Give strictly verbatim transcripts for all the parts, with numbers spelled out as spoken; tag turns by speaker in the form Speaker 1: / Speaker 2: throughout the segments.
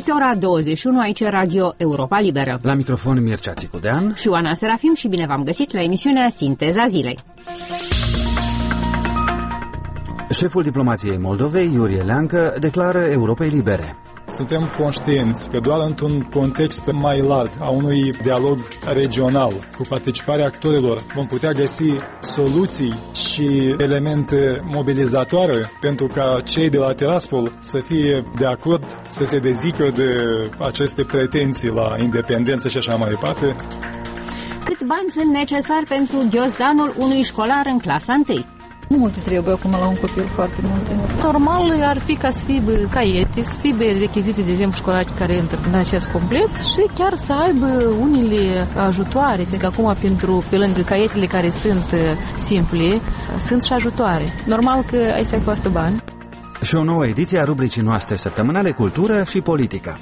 Speaker 1: Este ora douăzeci și unu, aici Radio Europa Liberă.
Speaker 2: La microfon Mircea Țicudean
Speaker 1: și Oana Serafim și bine v-am găsit la emisiunea Sinteza Zilei.
Speaker 2: Șeful diplomației Moldovei, Iurie Leancă, declară Europei Libere.
Speaker 3: Suntem conștienți că doar într-un context mai larg a unui dialog regional cu participarea actorilor vom putea găsi soluții și elemente mobilizatoare pentru ca cei de la Tiraspol să fie de acord să se dezică de aceste pretenții la independență și așa mai departe.
Speaker 1: Câți bani sunt necesari pentru ghiozdanul unui școlar în clasa întâi?
Speaker 4: Nu multe trebuie acum la un copil, foarte multe. Normal ar fi ca să fie caiete, să fie rechizite, de exemplu, școlari care intră în acest complex și chiar să aibă unele ajutoare. Că acum, pentru, pe lângă caietele care sunt simple, sunt și ajutoare. Normal că astea costă bani.
Speaker 2: Și o nouă ediție a rubricii noastre săptămânale Cultură și Politică.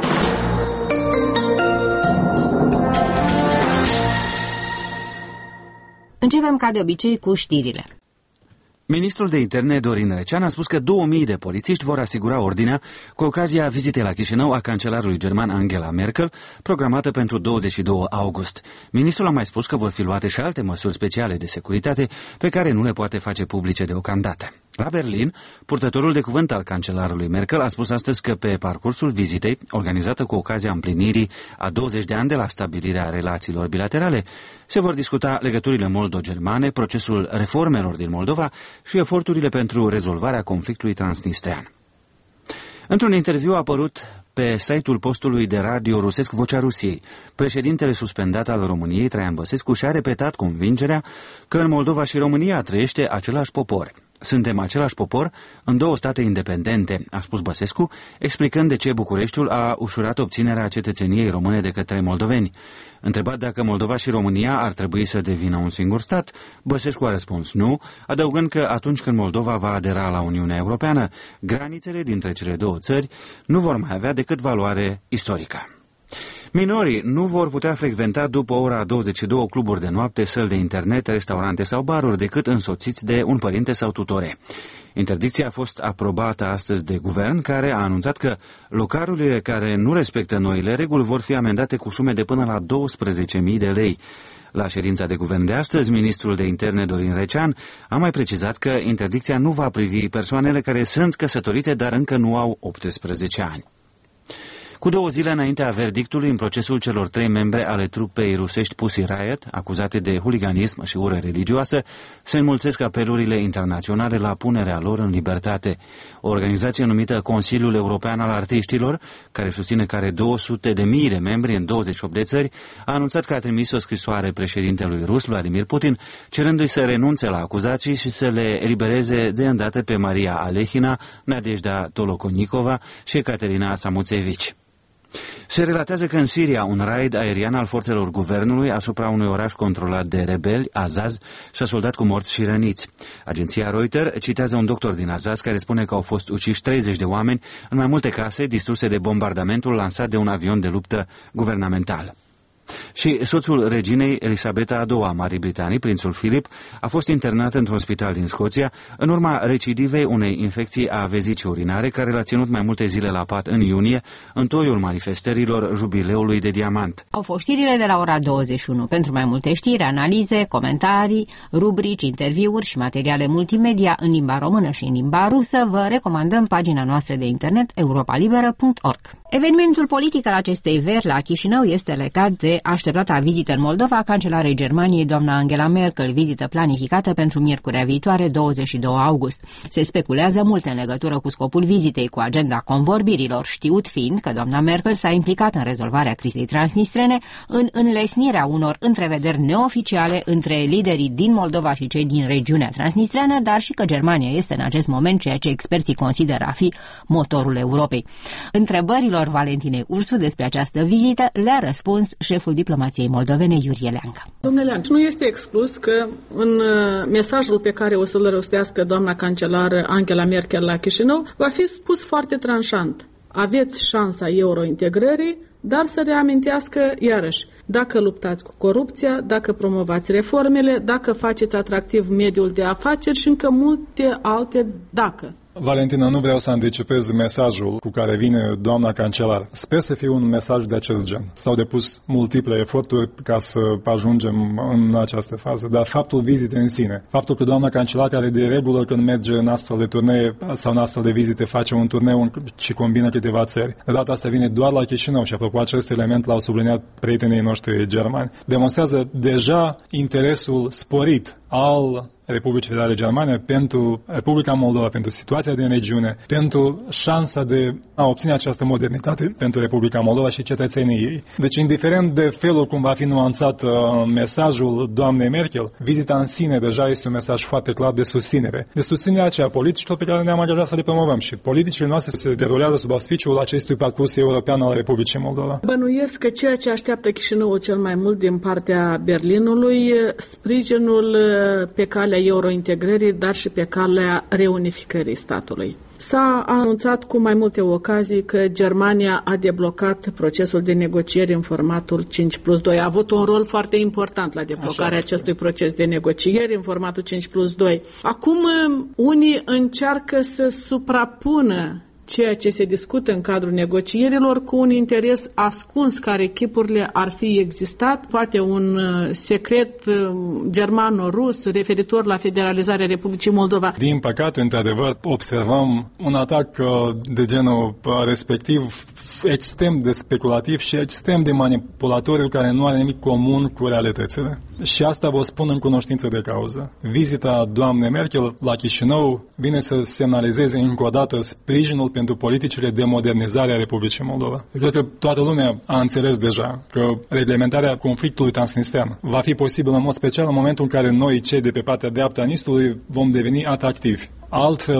Speaker 1: Începem ca de obicei cu știrile.
Speaker 2: Ministrul de Interne Dorin Recean a spus că două mii de polițiști vor asigura ordinea cu ocazia vizitei la Chișinău a cancelarului german Angela Merkel, programată pentru douăzeci și doi august. Ministrul a mai spus că vor fi luate și alte măsuri speciale de securitate pe care nu le poate face publice deocamdată. La Berlin, purtătorul de cuvânt al cancelarului Merkel a spus astăzi că pe parcursul vizitei, organizată cu ocazia împlinirii a douăzeci de ani de la stabilirea relațiilor bilaterale, se vor discuta legăturile moldo-germane, procesul reformelor din Moldova și eforturile pentru rezolvarea conflictului transnistrean. Într-un interviu apărut pe site-ul postului de radio rusesc Vocea Rusiei, președintele suspendat al României, Traian Băsescu, și-a repetat convingerea că în Moldova și România trăiește același popor. Suntem același popor în două state independente, a spus Băsescu, explicând de ce Bucureștiul a ușurat obținerea cetățeniei române de către moldoveni. Întrebat dacă Moldova și România ar trebui să devină un singur stat, Băsescu a răspuns nu, adăugând că atunci când Moldova va adera la Uniunea Europeană, granițele dintre cele două țări nu vor mai avea decât valoare istorică. Minorii nu vor putea frecventa după ora douăzeci și două cluburi de noapte, săli de internet, restaurante sau baruri, decât însoțiți de un părinte sau tutore. Interdicția a fost aprobată astăzi de guvern, care a anunțat că localurile care nu respectă noile reguli vor fi amendate cu sume de până la douăsprezece mii de lei. La ședința de guvern de astăzi, ministrul de interne Dorin Recean a mai precizat că interdicția nu va privi persoanele care sunt căsătorite, dar încă nu au optsprezece ani. Cu două zile înaintea verdictului în procesul celor trei membre ale trupei rusești Pussy Riot, acuzate de huliganism și ură religioasă, se înmulțesc apelurile internaționale la punerea lor în libertate. O organizație numită Consiliul European al Artiștilor, care susține că are două sute de mii de membri în douăzeci și opt de țări, a anunțat că a trimis o scrisoare președintelui rus, Vladimir Putin, cerându-i să renunțe la acuzații și să le elibereze de îndată pe Maria Alehina, Nadejda Tolokonikova și Caterina Samuțevici. Se relatează că în Siria un raid aerian al forțelor guvernului asupra unui oraș controlat de rebeli, Azaz, și-a soldat cu morți și răniți. Agenția Reuters citează un doctor din Azaz care spune că au fost uciși treizeci de oameni în mai multe case distruse de bombardamentul lansat de un avion de luptă guvernamental. Și soțul reginei Elisabeta a doua a Marii Britanii, prințul Philip, a fost internat într-un spital din Scoția în urma recidivei unei infecții a vezicii urinare care l-a ținut mai multe zile la pat în iunie, în toiul manifestărilor jubileului de diamant.
Speaker 1: Au fost știrile de la ora douăzeci și unu. Pentru mai multe știri, analize, comentarii, rubrici, interviuri și materiale multimedia în limba română și în limba rusă, vă recomandăm pagina noastră de internet europa liberă punct org. Evenimentul politic al acestei veri la Chișinău este legat de așteptata vizită în Moldova a cancelarei Germaniei, doamna Angela Merkel, vizită planificată pentru miercurea viitoare, douăzeci și doi august. Se speculează multe în legătură cu scopul vizitei, cu agenda convorbirilor, știut fiind că doamna Merkel s-a implicat în rezolvarea crizei transnistrene, în înlesnirea unor întrevederi neoficiale între liderii din Moldova și cei din regiunea transnistreană, dar și că Germania este în acest moment ceea ce experții consideră a fi motorul Europei. Întrebărilor Valentinei Ursu despre această vizită le-a răspuns șeful diplomației moldovene, Iurie Leancă.
Speaker 5: Domnule Leancă, nu este exclus că în mesajul pe care o să-l rostească doamna cancelară Angela Merkel la Chișinău va fi spus foarte tranșant. Aveți șansa eurointegrării, dar să reamintească iarăși, dacă luptați cu corupția, dacă promovați reformele, dacă faceți atractiv mediul de afaceri și încă multe alte dacă.
Speaker 3: Valentina, nu vreau să anticipez mesajul cu care vine doamna cancelar. Sper să fie un mesaj de acest gen. S-au depus multiple eforturi ca să ajungem în această fază, dar faptul vizitei în sine, faptul că doamna cancelar, care de regulă când merge în astfel de turnee sau în astfel de vizite, face un turneu și combină câteva țări, de data asta vine doar la Chișinău și apropo acest element l-au subliniat prietenii noștri germani, demonstrează deja interesul sporit al Republicii Federale Germane pentru Republica Moldova, pentru situația din regiune, pentru șansa de a obține această modernitate pentru Republica Moldova și cetățenii ei. Deci, indiferent de felul cum va fi nuanțat uh, mesajul doamnei Merkel, vizita în sine deja este un mesaj foarte clar de susținere. De susținere aceea politicilor pe care ne-am angajat să le promovăm și politicile noastre se derulează sub auspiciul acestui parcurs european al Republicii Moldova.
Speaker 5: Bănuiesc că ceea ce așteaptă Chișinăul cel mai mult din partea Berlinului, sprijinul pe calea eurointegrării, dar și pe calea reunificării statului. S-a anunțat cu mai multe ocazii că Germania a deblocat procesul de negocieri în formatul cinci plus doi. A avut un rol foarte important la deblocarea acestui proces de negocieri în formatul cinci plus doi. Acum unii încearcă să suprapună ceea ce se discută în cadrul negocierilor cu un interes ascuns care echipurile ar fi existat, poate un secret germano-rus referitor la federalizarea Republicii Moldova.
Speaker 3: Din păcate, într-adevăr, observăm un atac de genul respectiv extrem de speculativ și extrem de manipulatoriu care nu are nimic comun cu realitățile. Și asta vă spun în cunoștință de cauză. Vizita doamnei Merkel la Chișinău vine să semnalizeze încă o dată sprijinul pentru politicile de modernizare a Republicii Moldova. Eu cred că toată lumea a înțeles deja că reglementarea conflictului transnistrean va fi posibilă în mod special în momentul în care noi, cei de pe partea dreaptă a Nistului, vom deveni atractivi. Altfel,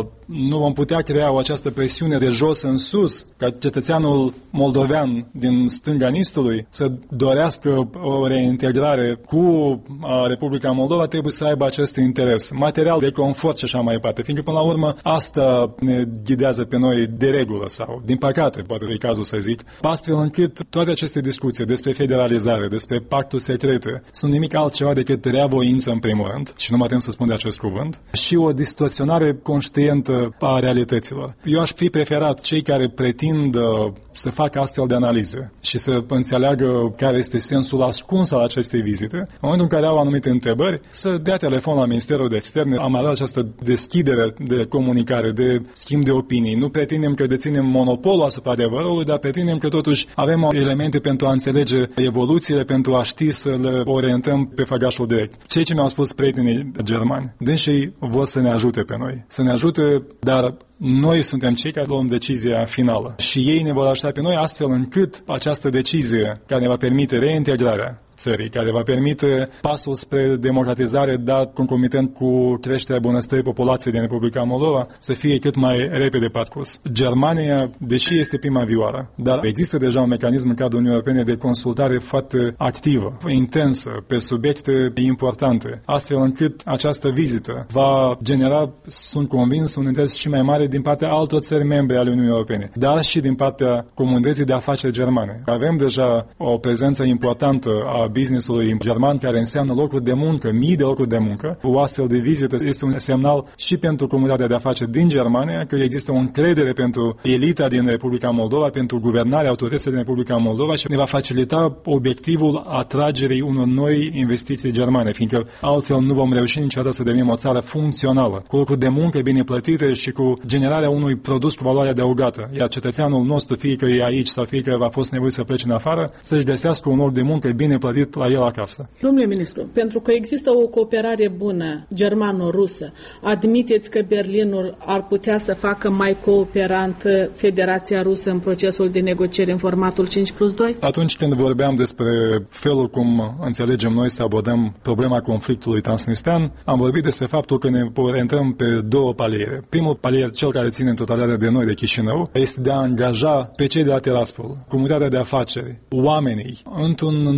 Speaker 3: nu vom putea crea o această presiune de jos în sus, ca cetățeanul moldovean din stânga Nistului să dorească o reintegrare cu Republica Moldova, trebuie să aibă acest interes material, de confort și așa mai departe. Fiindcă, până la urmă, asta ne ghidează pe noi de regulă sau, din păcate, poate e cazul să zic, astfel încât toate aceste discuții despre federalizare, despre pactul secrete, sunt nimic altceva decât reavoință în primul rând, și nu mă tem să spun de acest cuvânt, și o distorsionare conștientă a realităților. Eu aș fi preferat cei care pretind uh, să facă astfel de analize și să înțeleagă care este sensul ascuns al acestei vizite. În momentul în care au anumite întrebări, să dea telefon la Ministerul de Externe. Am avut această deschidere de comunicare, de schimb de opinii. Nu pretindem că deținem monopolul asupra adevărului, dar pretindem că totuși avem elemente pentru a înțelege evoluțiile, pentru a ști să le orientăm pe făgașul direct. Cei ce mi-au spus prietenii germani, dânsii vor să ne ajute pe noi. Să ne ajute, dar noi suntem cei care luăm decizia finală și ei ne vor ajuta pe noi astfel încât această decizie care ne va permite reintegrarea țării, care va permite pasul spre democratizare, dar concomitent cu creșterea bunăstării populației din Republica Moldova, să fie cât mai repede parcurs. Germania, deși este prima vioară, dar există deja un mecanism în cadrul Uniunii Europene de consultare foarte activă, intensă, pe subiecte importante, astfel încât această vizită va genera, sunt convins, un interes și mai mare din partea altor țări membre ale Uniunii Europene, dar și din partea comunității de afaceri germane. Avem deja o prezență importantă a business-ului german, care înseamnă locuri de muncă, mii de locuri de muncă. O astfel de vizită este un semnal și pentru comunitatea de afaceri din Germania că există o încredere pentru elita din Republica Moldova, pentru guvernarea autorităților din Republica Moldova și ne va facilita obiectivul atragerii unor noi investiții germane, fiindcă altfel nu vom reuși niciodată să devenim o țară funcțională, cu locuri de muncă bine plătite și cu generarea unui produs cu valoare adăugată. Iar cetățeanul nostru, fie că e aici sau fie că a fost nevoit să plece în afară, să-și găsească un loc de muncă bine plătit la el acasă.
Speaker 5: Domnule ministru, pentru că există o cooperare bună germano-rusă, admiteți că Berlinul ar putea să facă mai cooperantă Federația Rusă în procesul de negocieri în formatul cinci plus doi?
Speaker 3: Atunci când vorbeam despre felul cum înțelegem noi să abordăm problema conflictului transnistrean, am vorbit despre faptul că ne orientăm pe două paliere. Primul palier, cel care ține în totalitate de noi, de Chișinău, este de a angaja pe cei de la Tiraspol, comunitatea de afaceri, oamenii, într-un nou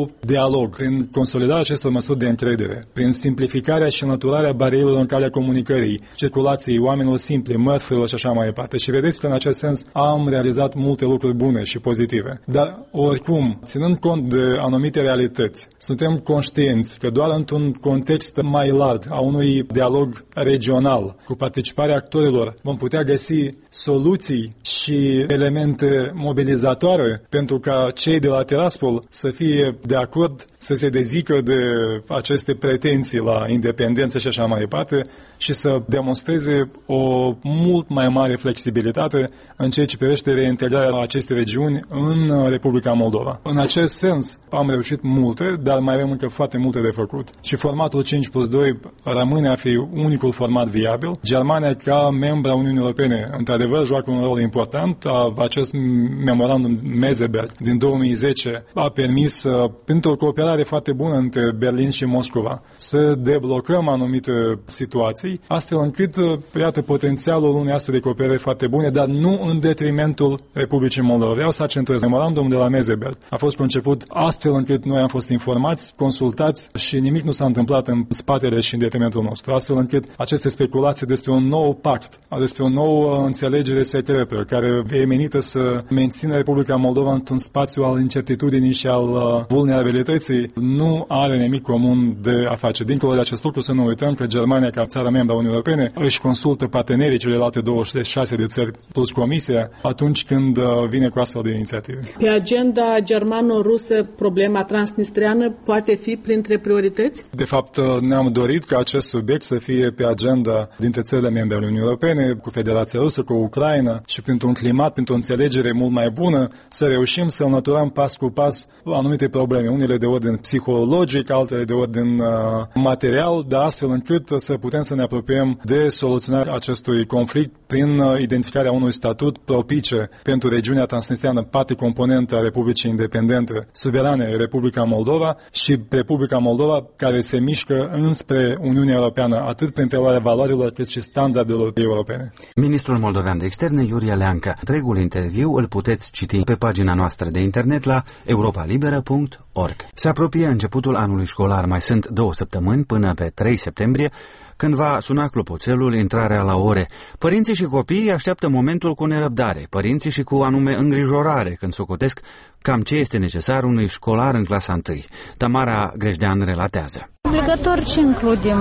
Speaker 3: nou dialog, prin consolidarea acestor măsuri de încredere, prin simplificarea și înlăturarea barierelor în calea comunicării, circulației oamenilor simple, mărfurilor și așa mai departe. Și vedeți că în acest sens am realizat multe lucruri bune și pozitive. Dar oricum, ținând cont de anumite realități, suntem conștienți că doar într-un context mai larg a unui dialog regional, cu participarea actorilor, vom putea găsi soluții și elemente mobilizatoare pentru ca cei de la Tiraspol să fie de acord să se dezică de aceste pretenții la independență și așa mai departe și să demonstreze o mult mai mare flexibilitate în ceea ce privește reintegrarea acestei regiuni în Republica Moldova. În acest sens am reușit multe, dar mai avem încă foarte multe de făcut și formatul cinci plus doi rămâne a fi unicul format viabil. Germania, ca membra Uniunii Europene, într-adevăr joacă un rol important. Acest memorandum Meseberg din două mii zece a permis, printr-o cooperare foarte bună între Berlin și Moscova, să deblocăm anumite situații, astfel încât, iată, potențialul unei astfel de cooperare foarte bune, dar nu în detrimentul Republicii Moldova. Vreau să accentuez, memorandumul de la Meseberg a fost conceput astfel încât noi am fost informați, consultați și nimic nu s-a întâmplat în spatele și în detrimentul nostru, astfel încât aceste speculații despre un nou pact, despre o nouă înțelegere secretă, care e menită să mențină Republica Moldova într-un spațiu al incertitudinii și al vulnerabilității, nu are nimic comun de a face. Dincolo de acest lucru, să nu uităm că Germania, ca țară membra Uniunii Europene, își consultă partenerii celelalte douăzeci și șase de țări plus Comisia atunci când vine cu astfel de inițiative.
Speaker 5: Pe agenda germano-rusă, problema transnistreană poate fi printre priorități?
Speaker 3: De fapt, ne-am dorit ca acest subiect să fie pe agenda dintre țările membre ale Uniunii Europene, cu Federația Rusă, cu Ucraina și printr-un climat, printr-o înțelegere mult mai bună, să reușim să înlăturăm pas cu pas anumite probleme, unele de ordin psihologic, altele de ordin uh, material, dar astfel încât să putem să ne apropiem de soluționarea acestui conflict prin uh, identificarea unui statut propice pentru regiunea transnistreană, parte componentă a Republicii Independente, suverane, Republica Moldova, și Republica Moldova, care se mișcă înspre Uniunea Europeană, atât prin teoria valorilor, cât și standardelor europene.
Speaker 2: Ministrul moldovean de externe, Iuria Leancă. Întregul interviu îl puteți citi pe pagina noastră de internet la europa liberă punct org. Se apropie începutul anului școlar, mai sunt două săptămâni până pe trei septembrie, când va suna clopoțelul, intrarea la ore. Părinții și copiii așteaptă momentul cu nerăbdare, părinții și cu anume îngrijorare, când socotesc cam ce este necesar unui școlar în clasa întâi. Tamara Grejdean relatează.
Speaker 4: Obligator ce includem?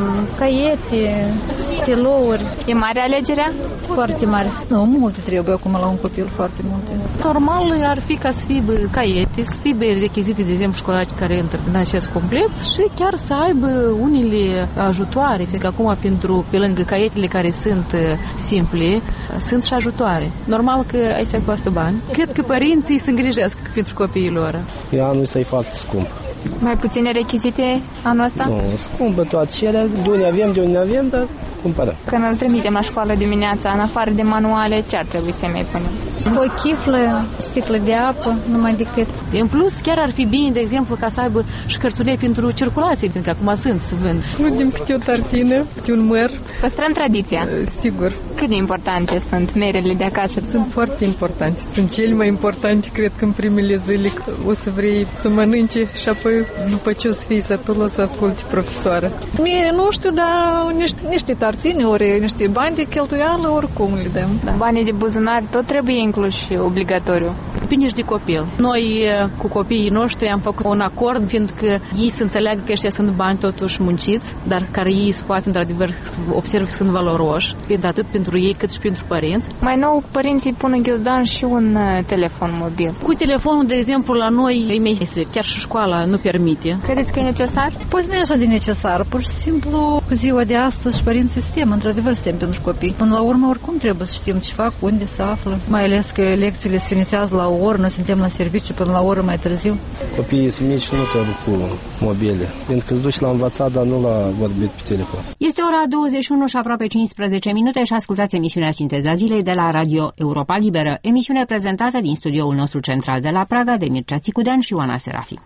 Speaker 4: Caiete, stilouri.
Speaker 6: E mare alegerea?
Speaker 4: Foarte mare. Nu, multe trebuie acum la un copil, foarte multe. Normal ar fi ca să fie caiete, să fie rechizite, de exemplu, școlari care intră în acest complex și chiar să aibă unele ajutoare, fiindcă acum, pentru, pe lângă caietele care sunt simple, sunt și ajutoare. Normal că astea costă bani. Cred că părinții se îngrijesc pentru copiii lor.
Speaker 7: E anul să-i fac scump.
Speaker 6: Mai puține rechizite anul ăsta?
Speaker 7: Nu, scumpă toate cele. De unde avem, de unde avem, dar cumpărăm.
Speaker 6: Când îl trimitem la școală dimineața, în afară de manuale, ce ar trebui să mai punem?
Speaker 4: O chiflă, sticlă de apă, numai decât.
Speaker 5: În plus, chiar ar fi bine, de exemplu, ca să aibă și cărțulei pentru circulație, pentru că acum sunt să vând.
Speaker 4: Includem câte o tartină, câte un măr.
Speaker 6: Păstrăm tradiția.
Speaker 4: Sigur.
Speaker 6: Cât de importante sunt merele de acasă?
Speaker 4: Sunt foarte importante. Sunt cele mai importante, cred că în primele zile o să vrei să mănânci și apoi, după ce o să fii sătul, o să asculti profesoară. Mie nu știu, dar niște, niște tartine, ori niște bani de cheltuială, oricum le dăm.
Speaker 6: Da. Banii de buzunar tot trebuie incluși obligatoriu.
Speaker 5: Depinde și de copil. Noi cu copiii noștri am făcut un acord, fiindcă ei să înțeleagă că ăștia sunt bani totuși munciți, dar care ei poate într-adevăr să observă că sunt valoroși, fiind atât pentru ei cât și pentru părinți.
Speaker 6: Mai nou, părinții pun în ghiozdan și un telefon mobil.
Speaker 5: Cu telefonul, de exemplu, la noi, ei mei, chiar și școala nu permite.
Speaker 6: Credeți că e necesar?
Speaker 8: Poate nu e așa de necesar. Pur și simplu, cu ziua de astăzi și părinții suntem, într-adevăr suntem pentru copii. Până la urmă, oricum trebuie să știm ce fac, unde se află. Mai ales că lecțiile se finisează la o oră, noi suntem la serviciu până la o oră mai târziu.
Speaker 7: Copiii mici nu trebuie cu mobile, pentru că îți duci la învățat, dar nu la vorbit pe telefon.
Speaker 1: Este ora douăzeci și unu și aproape cincisprezece minute și ascultați emisiunea Sinteza Zilei de la Radio Europa Liberă, emisiune prezentată din studioul nostru central de la Praga de Mircea Țicudean și Ioana Serafim.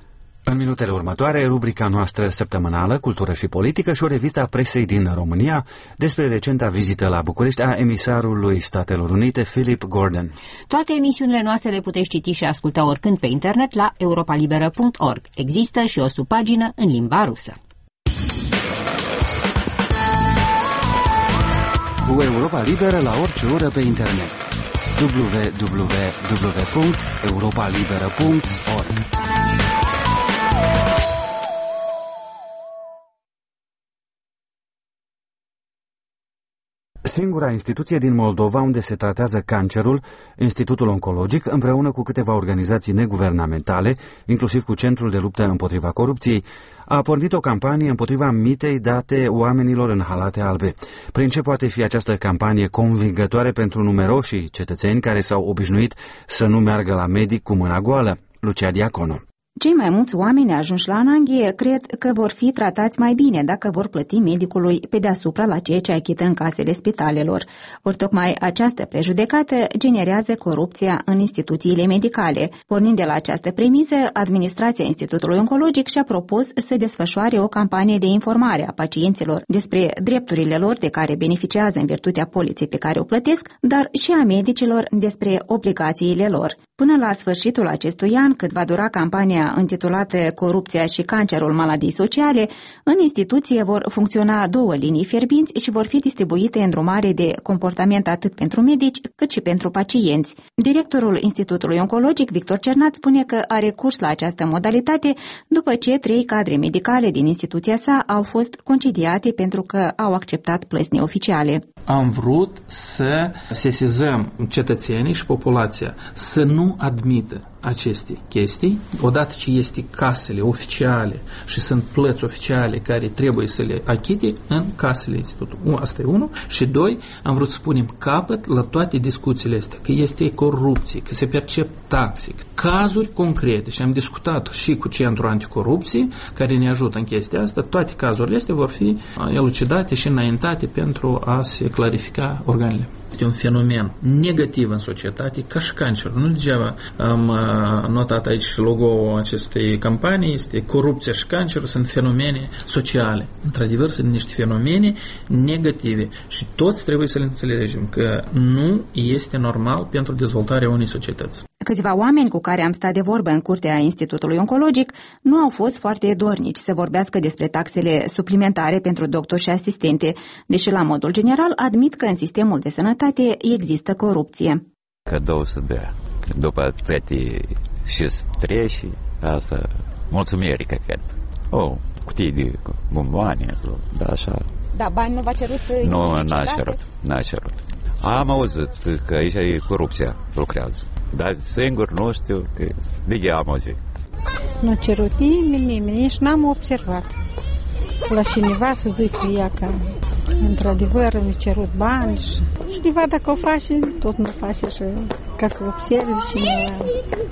Speaker 2: În minutele următoare, rubrica noastră săptămânală, Cultură și Politică și o revistă a presei din România despre recenta vizită la București a emisarului Statelor Unite, Philip Gordon.
Speaker 1: Toate emisiunile noastre le puteți citi și asculta oricând pe internet la europa liberă punct org. Există și o subpagină în limba rusă.
Speaker 2: Cu Europa Liberă la orice oră pe internet. w w w punct europa liberă punct org. Singura instituție din Moldova unde se tratează cancerul, Institutul Oncologic, împreună cu câteva organizații neguvernamentale, inclusiv cu Centrul de Luptă împotriva Corupției, a pornit o campanie împotriva mitei date oamenilor în halate albe. Prin ce poate fi această campanie convingătoare pentru numeroșii cetățeni care s-au obișnuit să nu meargă la medic cu mâna goală? Lucia Diaconu.
Speaker 9: Cei mai mulți oameni ajunși la ananghie cred că vor fi tratați mai bine dacă vor plăti medicului pe deasupra la ceea ce achită în casele spitalelor. Ori tocmai această prejudecată generează corupția în instituțiile medicale. Pornind de la această premisă, administrația Institutului Oncologic și-a propus să desfășoare o campanie de informare a pacienților despre drepturile lor de care beneficiază în virtutea poliței pe care o plătesc, dar și a medicilor despre obligațiile lor. Până la sfârșitul acestui an, cât va dura campania intitulată Corupția și cancerul maladii sociale, în instituție vor funcționa două linii fierbinți și vor fi distribuite îndrumare de comportament atât pentru medici cât și pentru pacienți. Directorul Institutului Oncologic, Victor Cernat, spune că a recurs la această modalitate după ce trei cadre medicale din instituția sa au fost concediate pentru că au acceptat plăți neoficiale.
Speaker 10: Am vrut să sesizăm cetățenii și populația să nu admită aceste chestii, odată ce este casele oficiale și sunt plăți oficiale care trebuie să le achite în casele institutului. Asta e unul. Și doi, am vrut să punem capăt la toate discuțiile astea, că este corupție, că se percep taxe, cazuri concrete. Și am discutat și cu Centrul Anticorupție, care ne ajută în chestia asta. Toate cazurile astea vor fi elucidate și înaintate pentru a se clarifica organele. Este un fenomen negativ în societate, ca și cancerul. Nu degeaba am notat aici logo-ul acestei campanii, este corupția și cancerul, sunt fenomene sociale. Într-adevăr, sunt niște fenomene negative și toți trebuie să le înțelegem că nu este normal pentru dezvoltarea unei societăți.
Speaker 9: Câțiva oameni cu care am stat de vorbă în curtea Institutului Oncologic nu au fost foarte dornici să vorbească despre taxele suplimentare pentru doctori și asistente, deși la modul general admit că în sistemul de sănătate există corupție.
Speaker 11: Că două să dea, după toate și treci, asta, mulțumiri, cred. O, cutii de bomboane, da, așa.
Speaker 9: Da, bani nu v-a cerut?
Speaker 11: Nu, n-a cerut, n-a cerut. Am auzit că aici e corupția, lucrează. Dar singur nu știu, că de am auzit.
Speaker 12: Nu a cerut nimeni, nimeni, nici n-am observat. La cineva să zic că ea că într-adevăr mi-a cerut bani și cineva dacă o face, tot nu face și ca să observe cineva.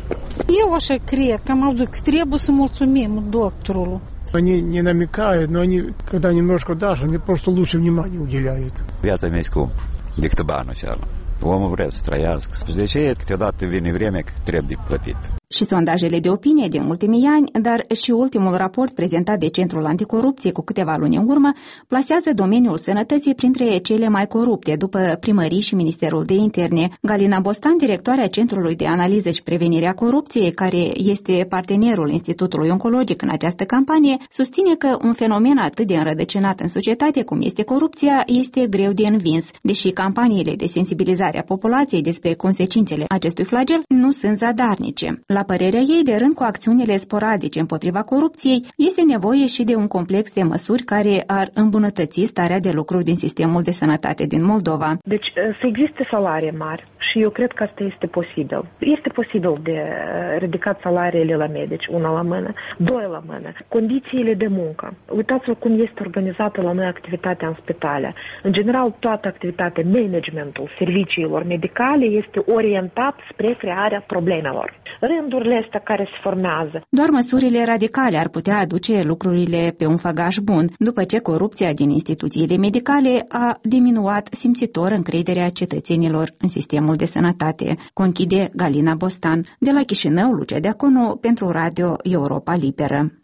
Speaker 12: Eu așa cred, că am auzit că trebuie să mulțumim doctorului.
Speaker 13: Они не намекают, но они, когда немножко дашь, они просто лучше внимания уделяют.
Speaker 11: Viața mea e scump, decât banul și ala. Omul vrea să trăiască. Și de ce câteodată vine vremea că trebuie de plătit.
Speaker 9: Și sondajele de opinie din ultimii ani, dar și ultimul raport prezentat de Centrul Anticorupție cu câteva luni în urmă, plasează domeniul sănătății printre cele mai corupte, după primării și Ministerul de Interne. Galina Bostan, directoarea Centrului de Analiză și Prevenire a Corupției, care este partenerul Institutului Oncologic în această campanie, susține că un fenomen atât de înrădăcinat în societate cum este corupția este greu de învins, deși campaniile de sensibilizare a populației despre consecințele acestui flagel nu sunt zadarnice. La părerea ei, de rând cu acțiunile sporadice împotriva corupției, este nevoie și de un complex de măsuri care ar îmbunătăți starea de lucruri din sistemul de sănătate din Moldova.
Speaker 14: Deci să existe salarii mari și eu cred că asta este posibil. Este posibil de ridicat salariile la medici, una la mână, doi la mână. Condițiile de muncă. Uitați-vă cum este organizată la noi activitatea în spitale. În general, toată activitatea, managementul serviciilor medicale este orientat spre crearea problemelor. Rânduri trendurile astea care se formează.
Speaker 9: Doar măsurile radicale ar putea aduce lucrurile pe un făgaș bun, după ce corupția din instituțiile medicale a diminuat simțitor încrederea cetățenilor în sistemul de sănătate, conchide Galina Bostan. De la Chișinău, Lucia Deaconu, pentru Radio Europa Liberă.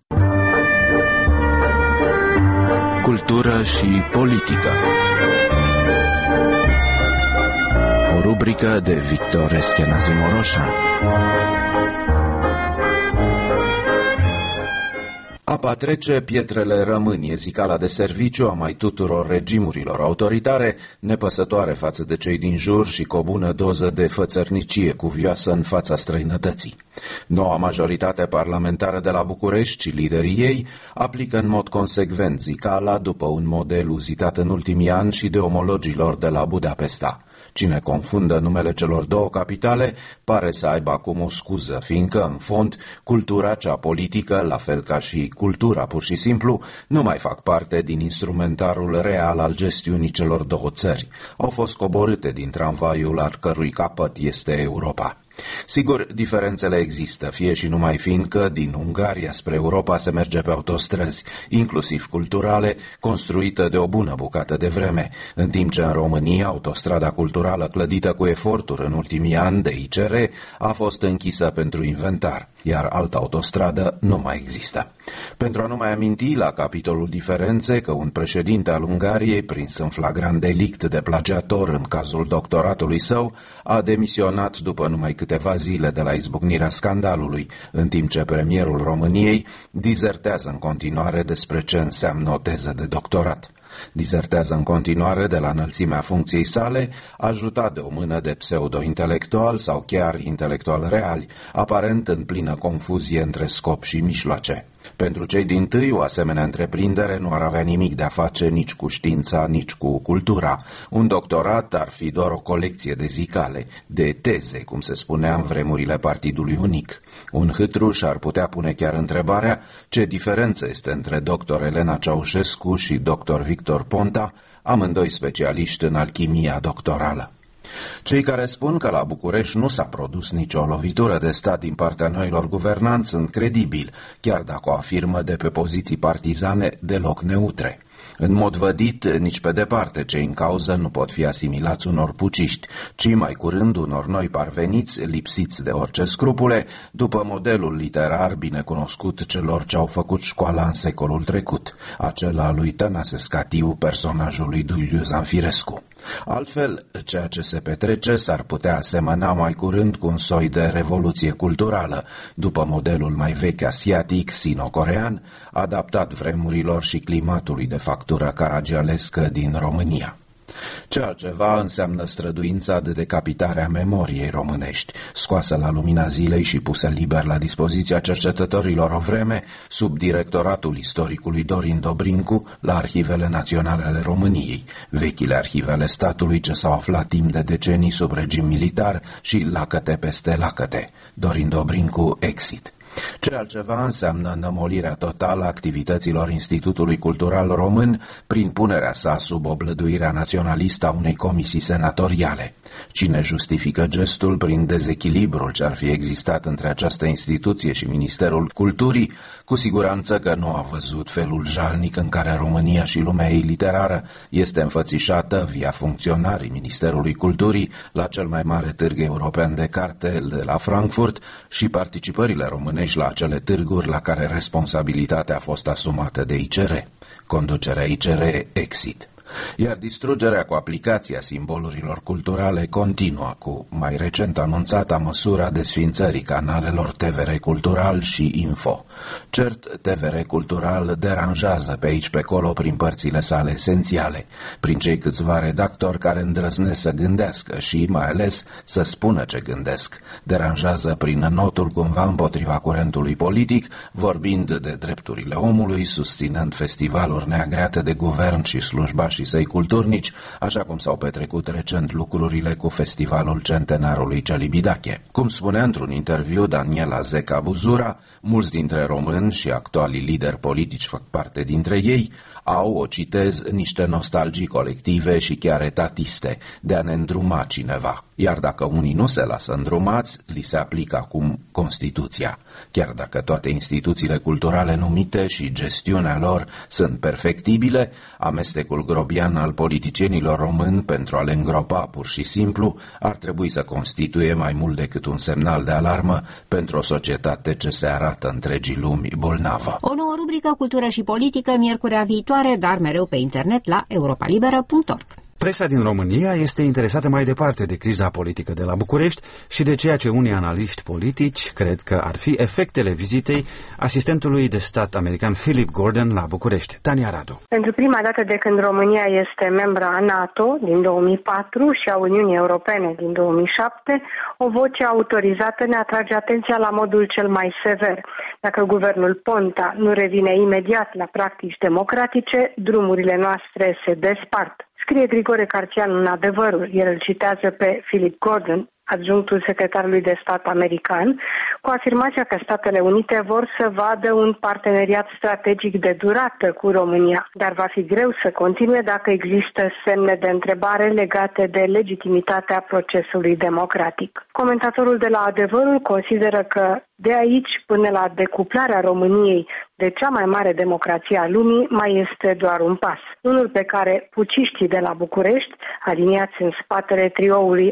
Speaker 15: Cultură și politică. O rubrică de Victor Eschenazi Moroșan.
Speaker 16: Apa trece, pietrele rămân, e zicala de serviciu a mai tuturor regimurilor autoritare, nepăsătoare față de cei din jur și cu o bună doză de fățărnicie cuvioasă în fața străinătății. Noua majoritate parlamentară de la București și liderii ei aplică în mod consecvent zicala după un model uzitat în ultimii ani și de omologilor de la Budapesta. Cine confundă numele celor două capitale pare să aibă acum o scuză, fiindcă, în fond, cultura cea politică, la fel ca și cultura pur și simplu, nu mai fac parte din instrumentarul real al gestiunii celor două țări. Au fost coborâte din tramvaiul al cărui capăt este Europa. Sigur, diferențele există, fie și numai fiindcă din Ungaria spre Europa se merge pe autostrăzi, inclusiv culturale, construită de o bună bucată de vreme, în timp ce în România autostrada culturală clădită cu eforturi în ultimii ani de I C R a fost închisă pentru inventar, iar altă autostradă nu mai există. Pentru a nu mai aminti la capitolul diferențe că un președinte al Ungariei, prins în flagrant delict de plagiator în cazul doctoratului său, a demisionat după numai câteva zile de la izbucnirea scandalului, în timp ce premierul României dizertează în continuare despre ce înseamnă o teză de doctorat. Dizertează în continuare de la înălțimea funcției sale, ajutat de o mână de pseudo-intelectual sau chiar intelectual reali, aparent în plină confuzie între scop și mijloace. Pentru cei dintâi, o asemenea întreprindere nu ar avea nimic de a face nici cu știința, nici cu cultura. Un doctorat ar fi doar o colecție de zicale, de teze, cum se spunea în vremurile Partidului Unic. Un hâtruș ar putea pune chiar întrebarea ce diferență este între doctor Elena Ceaușescu și doctor Victor Ponta, amândoi specialiști în alchimia doctorală. Cei care spun că la București nu s-a produs nicio lovitură de stat din partea noilor guvernanți sunt credibili, chiar dacă o afirmă de pe poziții partizane deloc neutre. În mod vădit, nici pe departe cei în cauză nu pot fi asimilați unor puciști, ci mai curând unor noi parveniți lipsiți de orice scrupule, după modelul literar binecunoscut celor ce au făcut școala în secolul trecut, acela lui Tănase Scatiu, personajul lui Duiliu Zanfirescu. Altfel, ceea ce se petrece s-ar putea asemăna mai curând cu un soi de revoluție culturală, după modelul mai vechi asiatic, sino-corean, adaptat vremurilor și climatului de factură caragialescă din România. Ce altceva înseamnă străduința de decapitare a memoriei românești, scoasă la lumina zilei și pusă liber la dispoziția cercetătorilor o vreme, sub directoratul istoricului Dorin Dobrincu, la Arhivele Naționale ale României, vechile arhive ale statului ce s-au aflat timp de decenii sub regim militar și lacăte peste lacăte. Dorin Dobrincu, exit. Ce altceva înseamnă înămolirea totală a activităților Institutului Cultural Român prin punerea sa sub oblăduirea naționalistă a unei comisii senatoriale. Cine justifică gestul prin dezechilibrul ce ar fi existat între această instituție și Ministerul Culturii, cu siguranță că nu a văzut felul jalnic în care România și lumea ei literară este înfățișată via funcționarii Ministerului Culturii la cel mai mare târg european de carte de la Frankfurt și participările românești la acele târguri la care responsabilitatea a fost asumată de I C R. Conducerea I C R exit. Iar distrugerea cu aplicația simbolurilor culturale continuă cu mai recent anunțata măsura desfințării canalelor T V R Cultural și Info. Cert, T V R Cultural deranjează pe aici pe acolo prin părțile sale esențiale, prin cei câțiva redactori care îndrăznesc să gândească și, mai ales, să spună ce gândesc. Deranjează prin notul cumva împotriva curentului politic, vorbind de drepturile omului, susținând festivaluri neagreate de guvern și slujbași și săi culturnici, așa cum s-au petrecut recent lucrurile cu festivalul centenarului Celibidache. Cum spunea într-un interviu Daniela Zeca Buzura, mulți dintre români și actualii lideri politici fac parte dintre ei, Au, o citez, niște nostalgii colective și chiar etatiste de a ne îndruma cineva. Iar dacă unii nu se lasă îndrumați, li se aplică acum Constituția. Chiar dacă toate instituțiile culturale numite și gestiunea lor sunt perfectibile, amestecul grobian al politicienilor români pentru a le îngropa pur și simplu ar trebui să constituie mai mult decât un semnal de alarmă pentru o societate ce se arată întregii lumi bolnavă.
Speaker 1: O nouă rubrică Cultură și Politică miercurea viitoare, dar mereu pe internet la europa liberă punct org.
Speaker 2: Presa din România este interesată mai departe de criza politică de la București și de ceea ce unii analiști politici cred că ar fi efectele vizitei asistentului de stat american Philip Gordon la București. Tania Radu.
Speaker 17: Pentru prima dată de când România este membra a NATO din două mii patru și a Uniunii Europene din două mii șapte, o voce autorizată ne atrage atenția la modul cel mai sever. Dacă guvernul Ponta nu revine imediat la practici democratice, drumurile noastre se despart. Scrie Grigore Carțian în Adevărul. El îl citează pe Philip Gordon, adjunctul secretarului de stat american, cu afirmația că Statele Unite vor să vadă un parteneriat strategic de durată cu România, dar va fi greu să continue dacă există semne de întrebare legate de legitimitatea procesului democratic. Comentatorul de la Adevărul consideră că de aici până la decuplarea României de cea mai mare democrație a lumii mai este doar un pas. Unul pe care puciștii de la București, aliniați în spatele trioului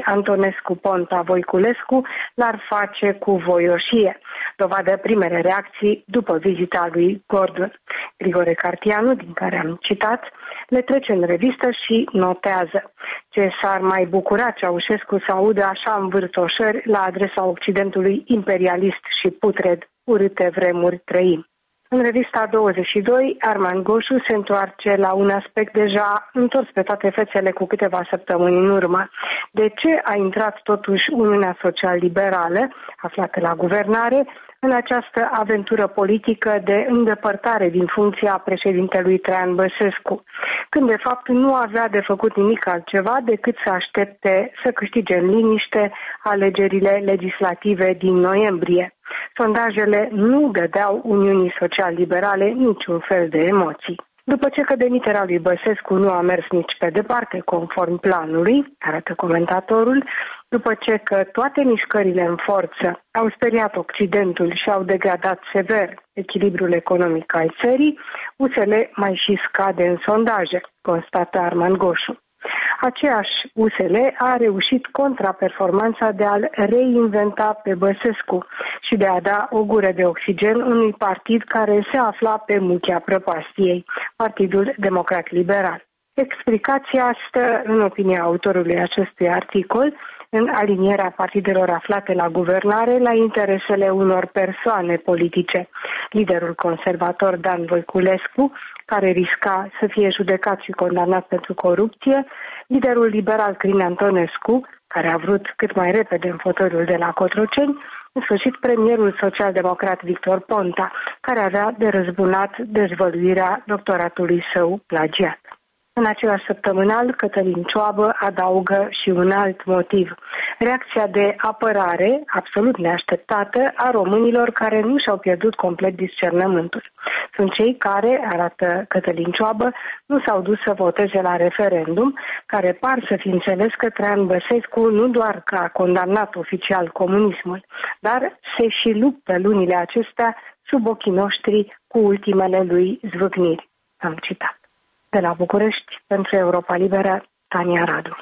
Speaker 17: Antonescu-Ponta-Voiculescu, l-ar face cu voioșie. Dovadă primele reacții după vizita lui Gordon. Grigore Cartianu, din care am citat, le trece în revistă și notează: ce s-ar mai bucura Ceaușescu să audă așa învârtoșări la adresa Occidentului imperialist și putred, urâte vremuri trăim. În revista douăzeci și doi, Arman Goșu se întoarce la un aspect deja întors pe toate fețele cu câteva săptămâni în urmă. De ce a intrat totuși Uniunea Social-Liberală, aflată la guvernare, în această aventură politică de îndepărtare din funcția președintelui Traian Băsescu, când de fapt nu avea de făcut nimic altceva decât să aștepte să câștige în liniște alegerile legislative din noiembrie. Sondajele nu dădeau Uniunii Social-Liberale niciun fel de emoții. După ce că demiterea lui Băsescu nu a mers nici pe departe conform planului, arată comentatorul, după ce că toate mișcările în forță au speriat Occidentul și au degradat sever echilibrul economic al țării, U S L mai și scade în sondaje, constată Arman Goșu. Aceeași U S L a reușit contraperformanța de a-l reinventa pe Băsescu și de a da o gură de oxigen unui partid care se afla pe muchea prăpastiei, Partidul Democrat Liberal. Explicația stă, în opinia autorului acestui articol, în alinierea partidelor aflate la guvernare la interesele unor persoane politice. Liderul conservator Dan Voiculescu, care risca să fie judecat și condamnat pentru corupție, liderul liberal Crin Antonescu, care a vrut cât mai repede în fotoliul de la Cotroceni, în sfârșit premierul social-democrat Victor Ponta, care avea de răzbunat dezvăluirea doctoratului său plagiat. În același săptămânal, Cătălin Cioabă adaugă și un alt motiv: reacția de apărare, absolut neașteptată, a românilor care nu și-au pierdut complet discernământul. Sunt cei care, arată Cătălin Cioabă, nu s-au dus să voteze la referendum, care par să fi înțeles că Traian Băsescu nu doar că a condamnat oficial comunismul, dar se și luptă lunile acestea sub ochii noștri cu ultimele lui zvâcniri. Am citat. De la București, pentru Europa Liberă, Tania Radu.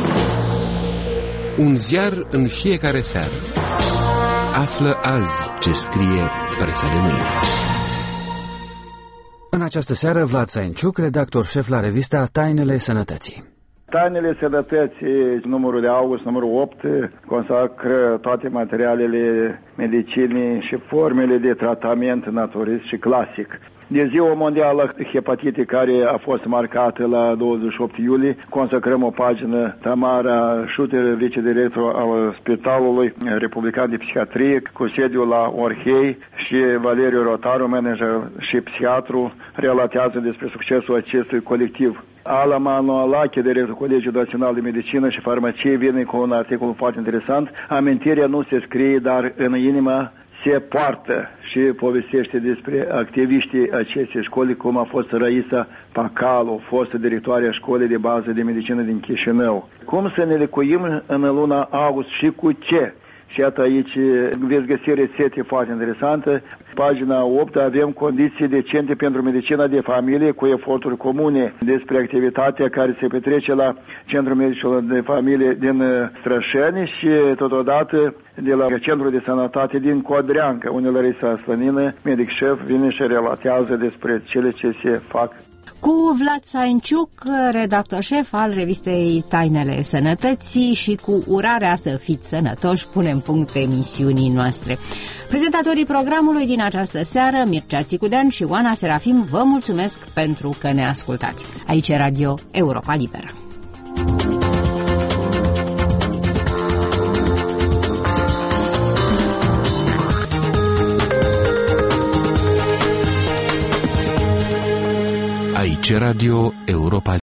Speaker 18: Un ziar în fiecare seară. Află azi ce scrie presa de mâine.
Speaker 2: În această seară, Vlad Sainciuc, redactor șef la revista Tainele Sănătății.
Speaker 19: Tainele Sănătății, numărul de august, numărul opt, consacră toate materialele medicinii și formele de tratament naturist și clasic. De Ziua Mondială Hepatitei, care a fost marcată la douăzeci și opt iulie, consacrăm o pagină. Tamara Șuter, vicedirector al Spitalului Republican de Psihiatrie, cu sediul la Orhei, și Valeriu Rotaru, manager și psihiatru, relatează despre succesul acestui colectiv. Ala Manualache, directorul Colegiului Național de Medicină și Farmacie, vine cu un articol foarte interesant. Amintirea nu se scrie, dar în inima se poartă și povestește despre activiștii acestei școli, cum a fost Raisa Pacalu, fostă directoare a școlii de bază de medicină din Chișinău. Cum să ne lecuim în luna august și cu ce? Și iată aici veți găsi rețete foarte interesante. Pagina opt avem condiții decente pentru medicina de familie cu eforturi comune despre activitatea care se petrece la Centrul Medicilor de Familie din Strășeni și totodată de la Centrul de Sănătate din Codreancă, unde Larisa Slănină, medic șef, vine și relatează despre cele ce se fac.
Speaker 1: Cu Vlad Sainciuc, redactor șef al revistei Tainele Sănătății, și cu urarea să fiți sănătoși, punem punct emisiunii noastre. Prezentatorii programului din această seară, Mircea Țicudean și Oana Serafim, vă mulțumesc pentru că ne ascultați. Aici e Radio Europa Liberă.
Speaker 18: Aici Radio Europa